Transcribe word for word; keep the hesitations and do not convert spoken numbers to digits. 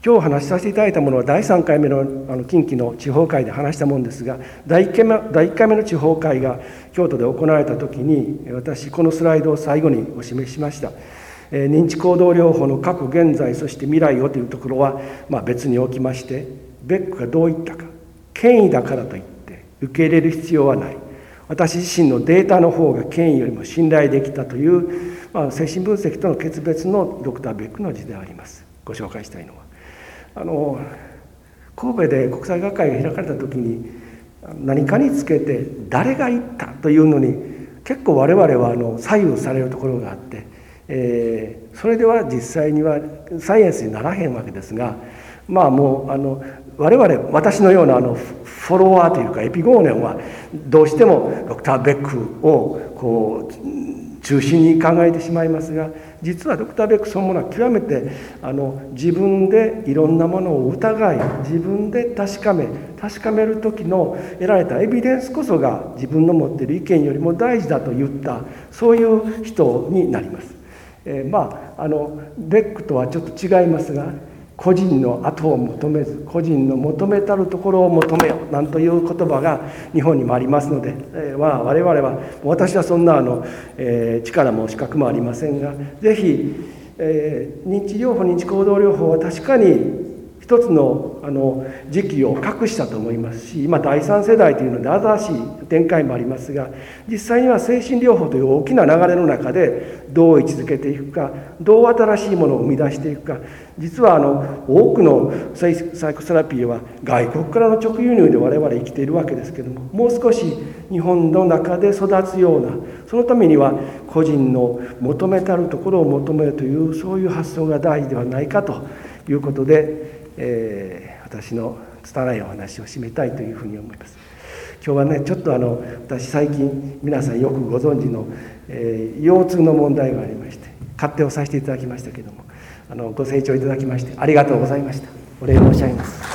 今日話しさせていただいたものはだいさんかいめのあの近畿の地方会で話したものですが、だいいっかいめの地方会が京都で行われた時に、私このスライドを最後にお示ししました。認知行動療法の過去現在そして未来をというところは、まあ、別に置きまして、ベックがどう言ったか、権威だからといって受け入れる必要はない、私自身のデータの方が権威よりも信頼できたという、まあ、精神分析との決別のドクター・ベックの字であります。ご紹介したいのは、あの神戸で国際学会が開かれた時に、何かにつけて誰が言ったというのに結構我々はあの左右されるところがあって、えー、それでは実際にはサイエンスにならへんわけですが、まあもうあの我々私のようなあのフォロワーというかエピゴーネンはどうしてもドクター・ベックをこう中心に考えてしまいますが、実はドクター・ベックそのものは極めてあの自分でいろんなものを疑い、自分で確かめ確かめる時の得られたエビデンスこそが自分の持っている意見よりも大事だと言った、そういう人になります。えー、まああのベックとはちょっと違いますが、個人の後を求めず個人の求めたるところを求めよなんという言葉が日本にもありますので、えー、まあ我々は私はそんなあの、えー、力も資格もありませんが、ぜひ、えー、認知療法認知行動療法は確かに一つのあの時期を隠したと思いますし、今だいさん世代というので新しい展開もありますが、実際には精神療法という大きな流れの中でどう位置づけていくか、どう新しいものを生み出していくか。実はあの多くのサイコセラピーは外国からの直輸入で我々生きているわけですけれども、もう少し日本の中で育つような、そのためには個人の求めたるところを求めるという、そういう発想が大事ではないかということで、えー、私の拙いお話を締めたいというふうに思います。今日はね、ちょっとあの私最近皆さんよくご存知の、えー、腰痛の問題がありまして、勝手をさせていただきましたけれども、あのご清聴いただきましてありがとうございました。お礼申し上げます。